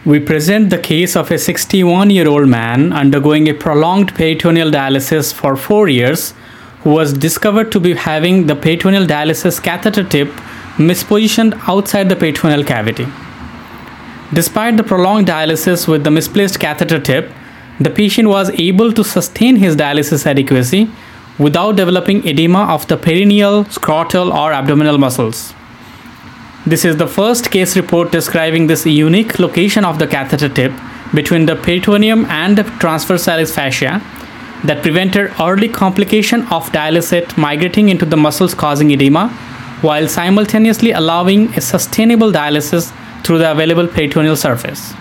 We present the case of a 61-year-old man undergoing a prolonged peritoneal dialysis for 4 years who was discovered to be having the peritoneal dialysis catheter tip mispositioned outside the peritoneal cavity. Despite the prolonged dialysis with the misplaced catheter tip, the patient was able to sustain his dialysis adequacy without developing edema of the perineal, scrotal, or abdominal muscles. This is the first case report describing this unique location of the catheter tip between the peritoneum and the transversalis fascia that prevented early complication of dialysate migrating into the muscles causing edema, while simultaneously allowing a sustainable dialysis through the available peritoneal surface.